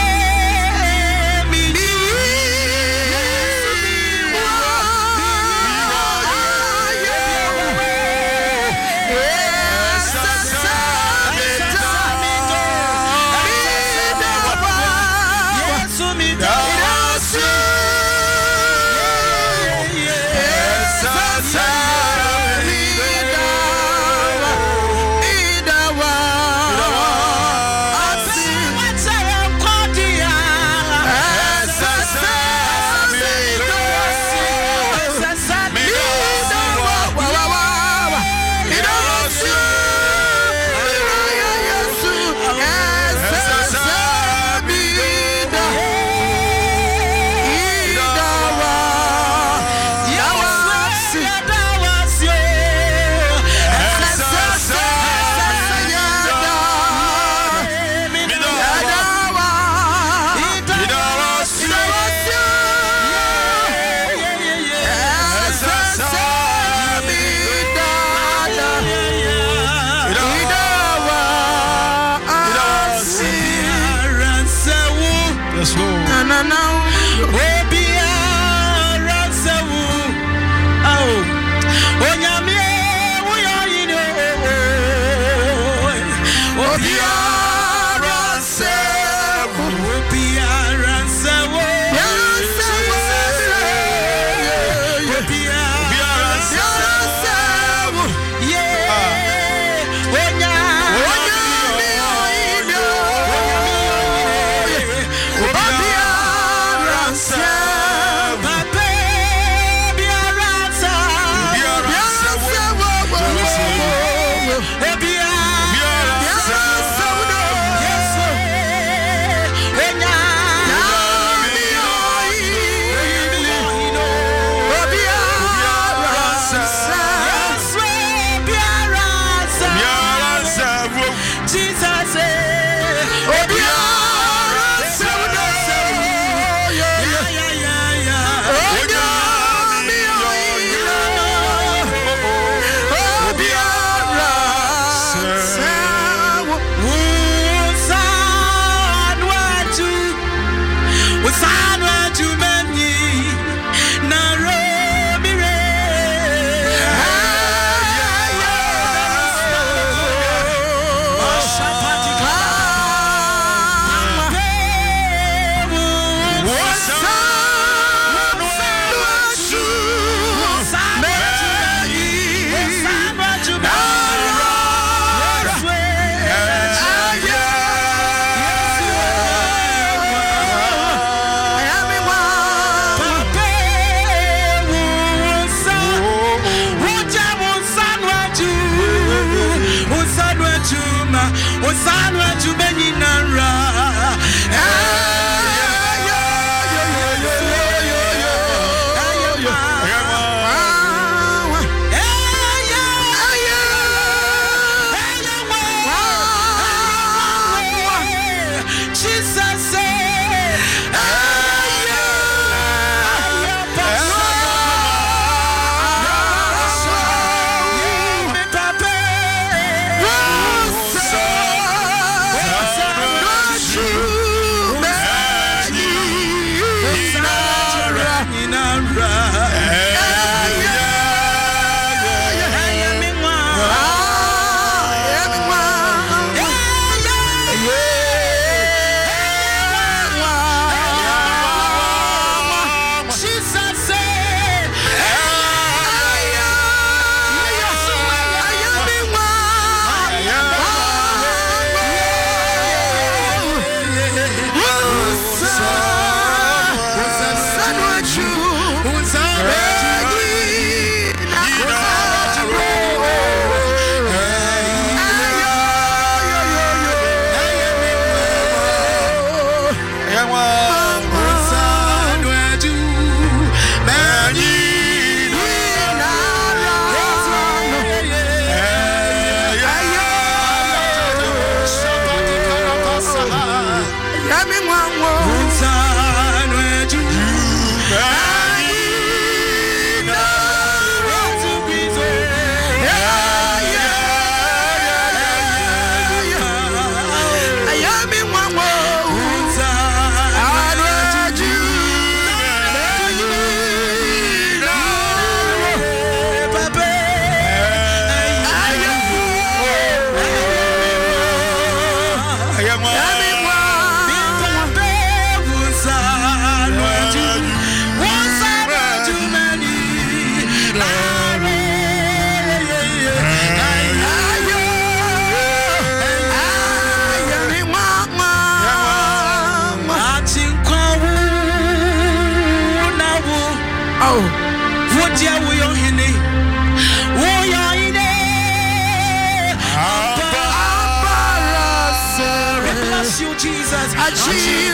Oh, what dear we are in it? We are in it. We bless you, Jesus. achieve.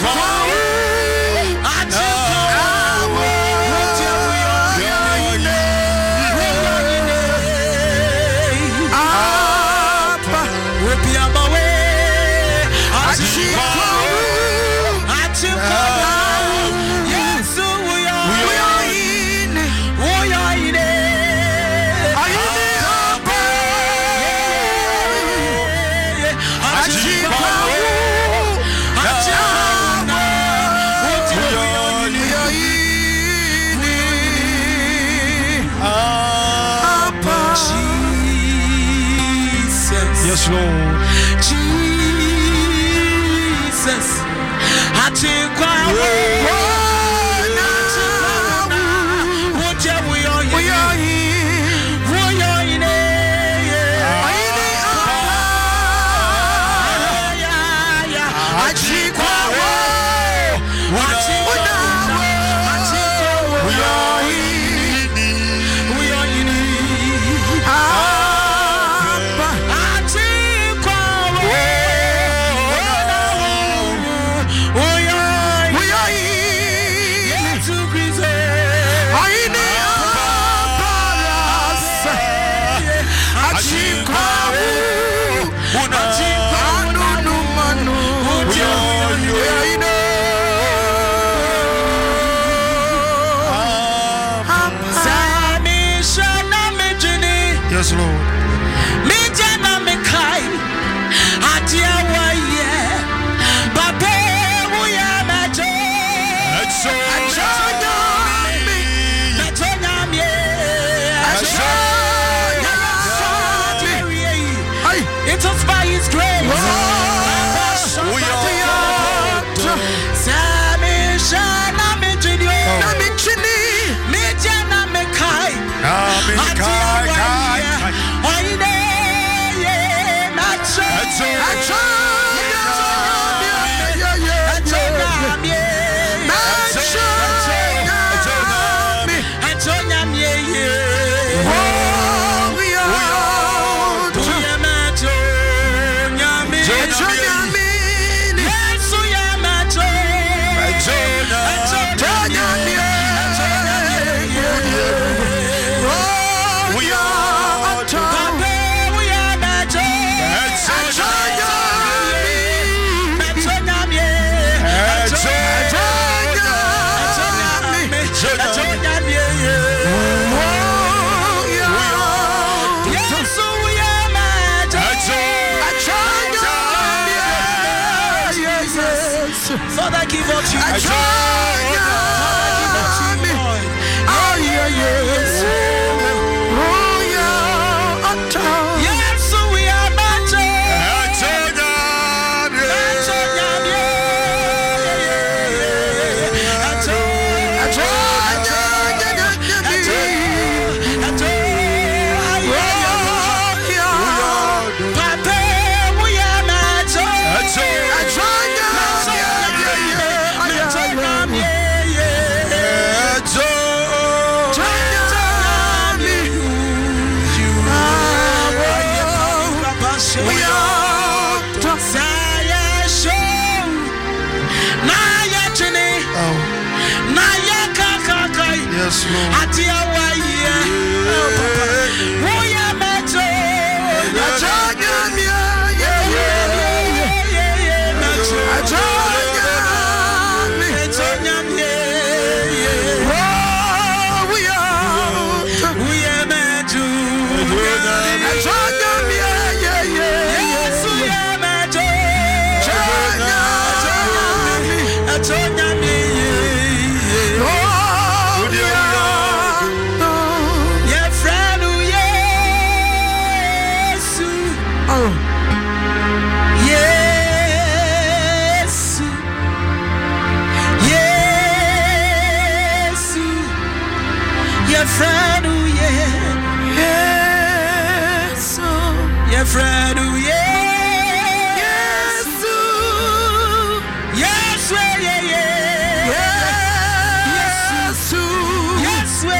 Yes, Lord. Jesus, I take away. What we are in, we are in it. I take away. What we are in, we are in it. Yes, Lord. Me jana me kai atia wa ye baba wo ya majo Acho acho me acho me acho me it was by his grace we are Sami shana me jini me jini me jana me kai atia wa Father, give up to you. I oh, yeah, yes. Oh, yeah. Yes, so we are magic. Yes, Lord. Atia wa ye. Wo ya meto. Ajonya mi ye ye ye ye meto. Ajonya mi ajonya mi ye. Wo we are we are meto. Ajonya mi ye ye. Yes, we are meto. Ajonya mi ajonya mi ye. Friend, oh yeah, yes, yeah, friend, oh yeah, yes, yes, yeah, yeah, yes, yes,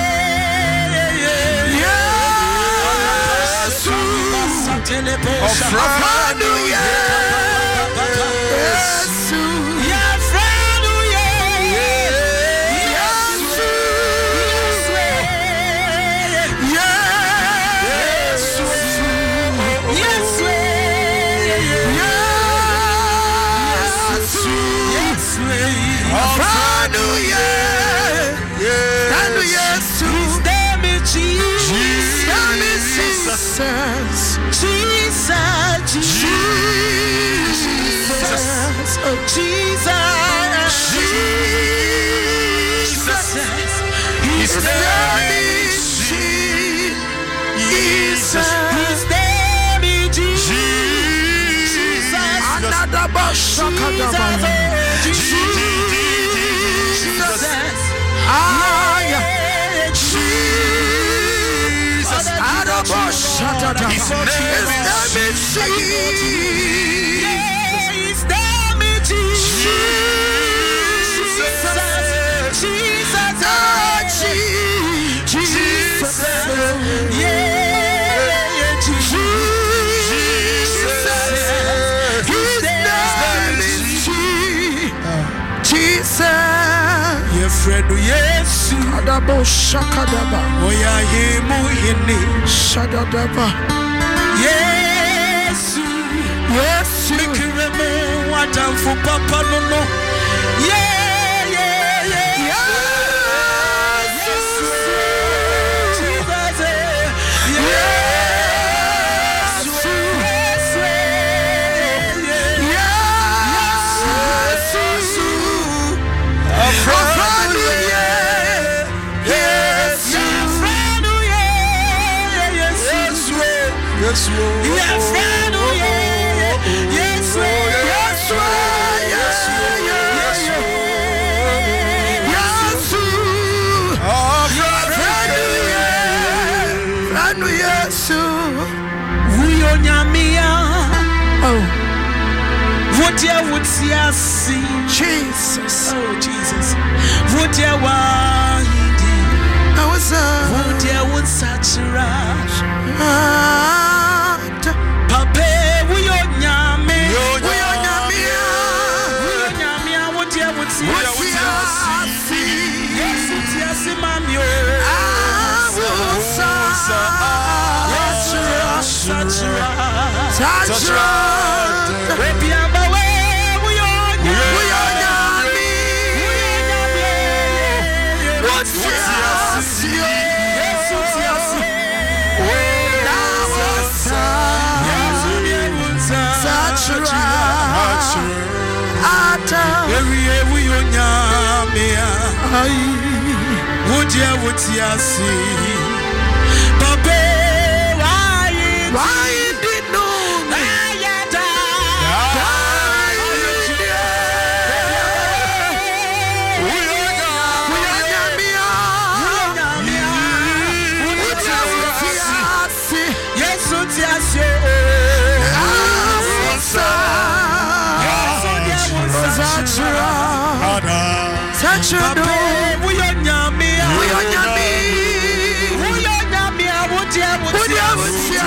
Fredo Yesu Adabo Shakadaba Oya Yemu Yene Shadadaba Yesu Yesu Mikiremo Watamfu Papa Nono Yeah yeah yeah Yesu Jesus Yes, yes, yes, yes, we on Yamia. Oh, what you would see us see, Jesus. Oh, Jesus. What you want, I was a what you would saturate. Papa, we on Yami, we on Yamia, we on Yamia, what you would see, what you see, yes, yes, Mammy, I will saturate, saturate, baby, I'm away, we on Yami, what's your would you would you see Papa why why did no Touch your door. We are Yami. We are Yami. We are Yami. What you would see?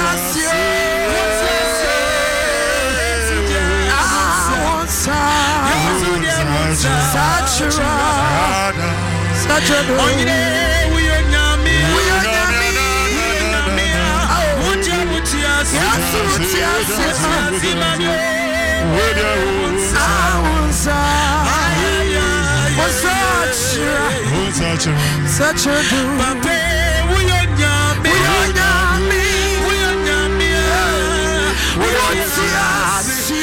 Touch your door. We are Yami. We are Yami. What you would see? Such a do, Papa, we are Yami, we are Yami, we are Yami, we are Yami,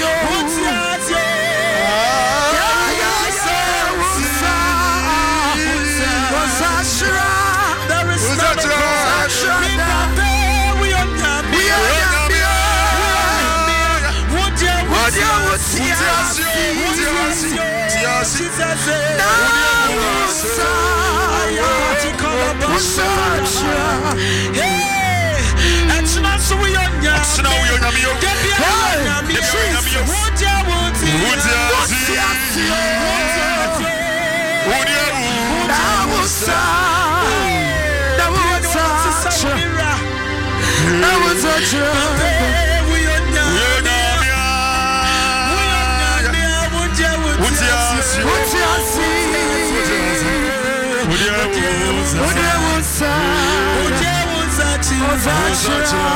Udewusa Udewusa Udewusa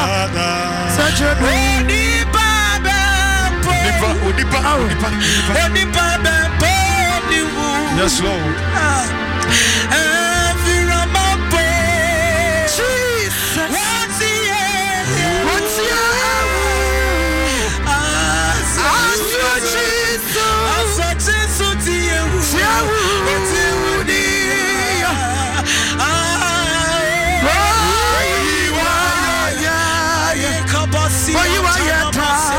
Onipa Bempo Onipa Onipa Onipa Bempo Yes Lord Eviramampo Jesus What's the What's the Aso Jesus Aso Jesus Tiyewu Tiyewu For you are yet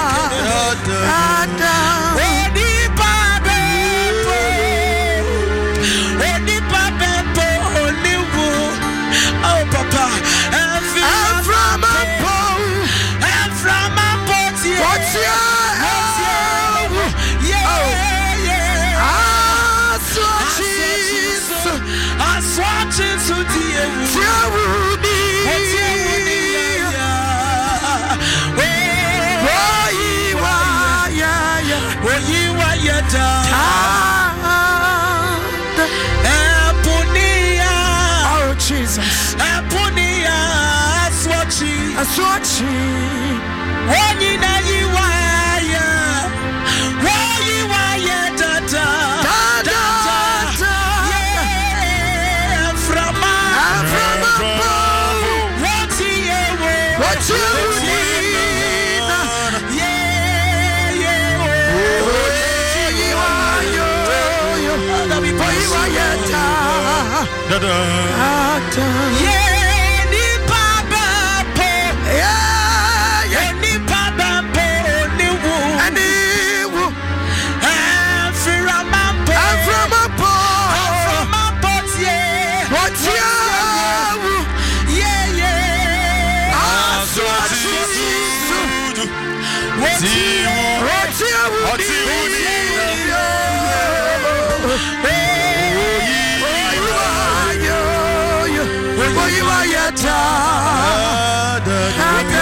oh Papa, and from a boat, and from a boat, what's your yeah, yeah, I saw Jesus, I saw Jesus, oh Jesus, Apunia, Swatchy, Swatchy, when you know you are, when you are, da da da da, yeah, from a from above, what you what you need, yeah, yeah, oh, you are yet. Da da da yeah ni baba po yeah yeah ni baba po ni wo ani wo from up from up from up yeah what yeah yeah yeah ah so what you what you for you are yet da da da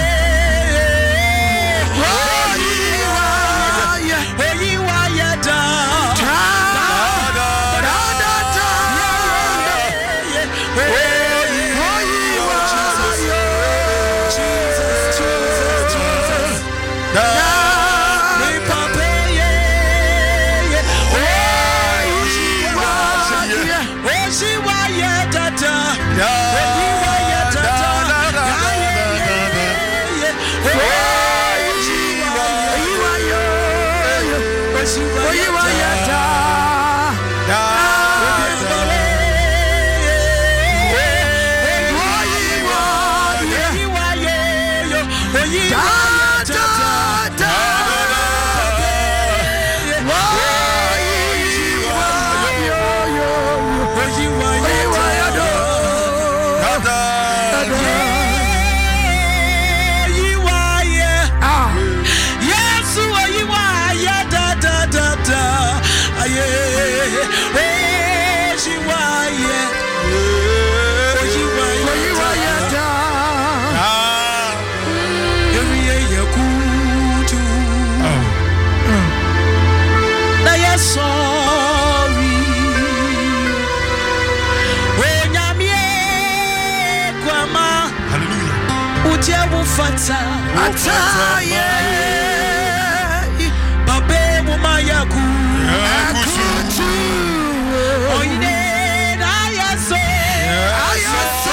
oh you are oh you are yet da da da da da oh you are Jesus Jesus Jesus da me papa yeah oh you are oh she was yet da da Fata ataye babe mu mayaku akutu oyine na yaso ayaso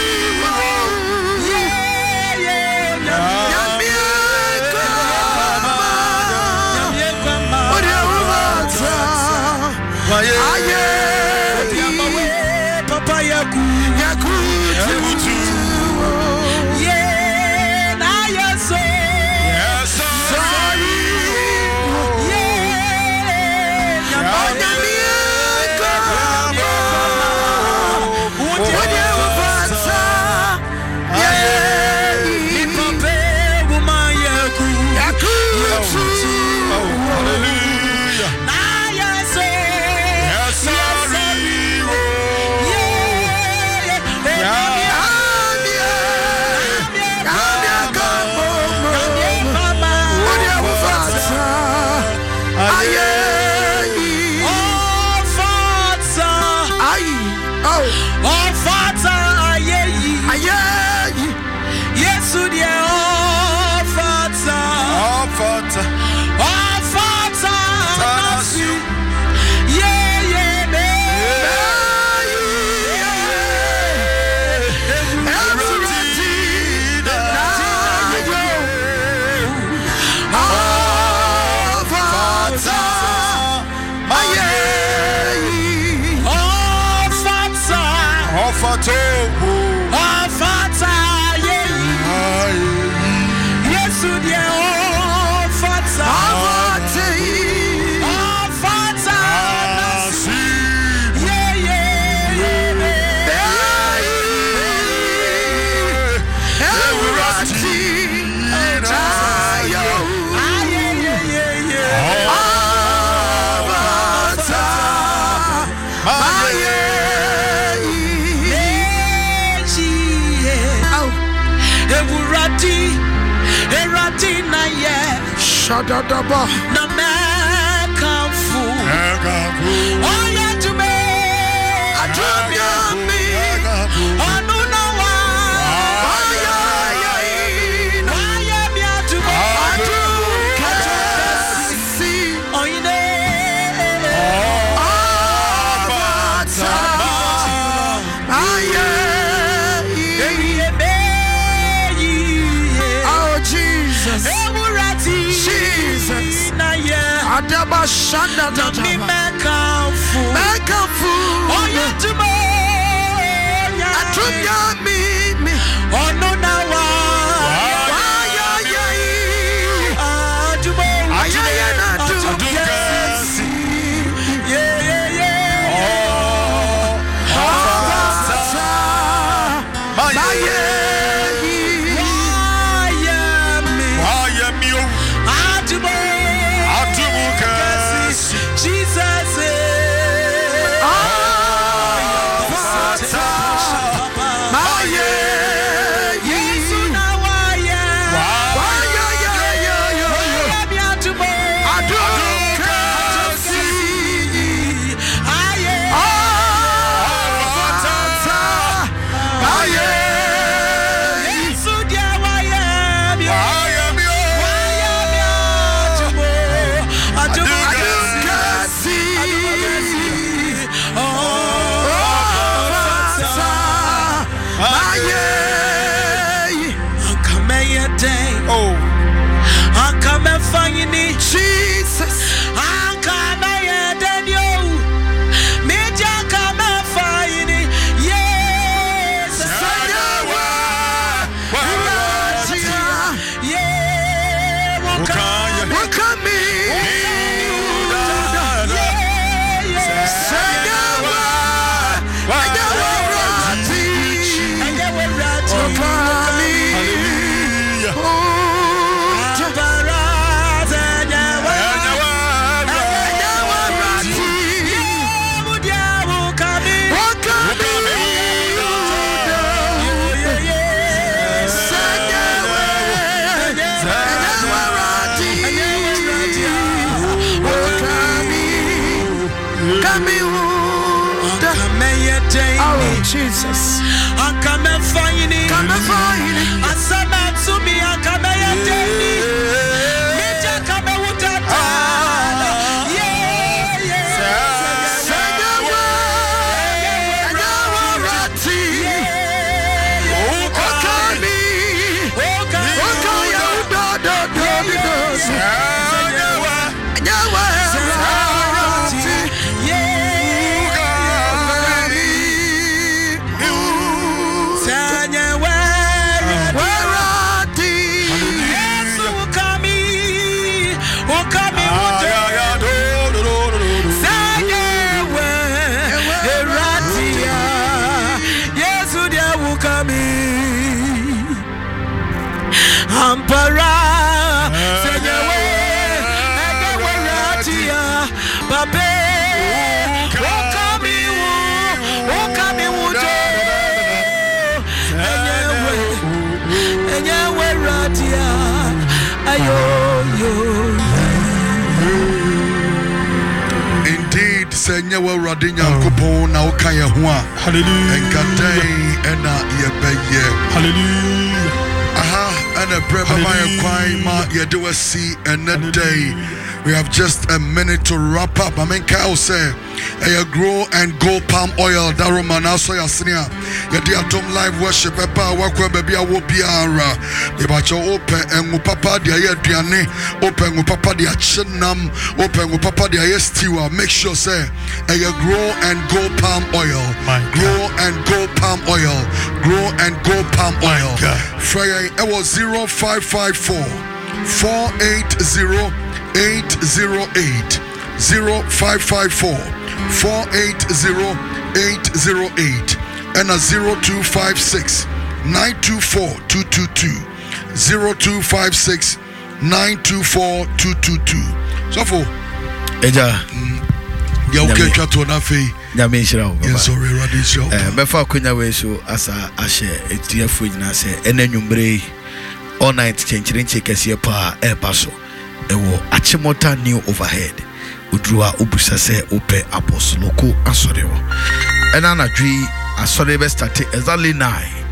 yeah yeah nyamie kwama nyamie kwama ode umata aye papa yaku yakutu Erati, Erati na ye. Shadadaba. Na me kamfu. Oh yeah to me. Atumya me. Anu na wa. Oh yeah yeah. Oh yeah me atumo. Atu. Kasi. Oh ine. Abata. Aye. Oh Jesus. Jesus. Adaba shanda tata. Me mekafu. Mekafu. Oh yeah to me. Atumya me me. Oh no na wa. Wa ya ya. Atumo. Aya ya na tu. Yeah yeah yeah. Oh. Abata. Maye. Jesus, I come here, Daniel. Major come find it. Yes, Sanyawa. Yeah, welcome, welcome me. Sanyawa, oh Jesus, I come and find it. Come and find it. I said that to me. I come and find it. Major come and with that. Yeah, yeah. Sanyawa, Sanyawa rati. Okami, Okami, Okami, do do do do. Sanyawa, Sanyawa rati. Yeah. Ampara, Sanyawa, Sanyawa ratia, Babe, Okami, Okami wudo, Sanyawa, Sanyawa ratia, ayo yo. Indeed, Sanyawa radinya kupon na ukaya huwa. Hallelujah. Enkadei ena yebeye. Hallelujah. Aha, and a prayer by my ma do a see and that day. We have just a minute to wrap up. I mean, Kyle say, a grow and go palm oil. Daruma now so yasnia. Ya dear Tom live worship. Papa, work where baby I will be ara. The bacho open and mu papa dia ye diane. Open mu papa dia chinam. Open mu papa dia yes tiwa. Make sure say, a grow and go palm oil. Grow and go palm oil. Grow and go palm oil. Friday, it was zero five five four four eight zero. eight zero eight zero five five four four eight zero eight zero eight and a zero two five six nine two four two two two zero two five six nine two four two two two. So for Eja ya okay chato na fe nyame nshira wo baba. Yes, sorry radio show. Eh befa konya we so asa ahye etuafo nyina se enanwumbre all night chenchirin chekesi pa e baso ewo achimota new overhead udruwa ubusa se ope apostoloko asore wo ena na dwi asore be start exactly nine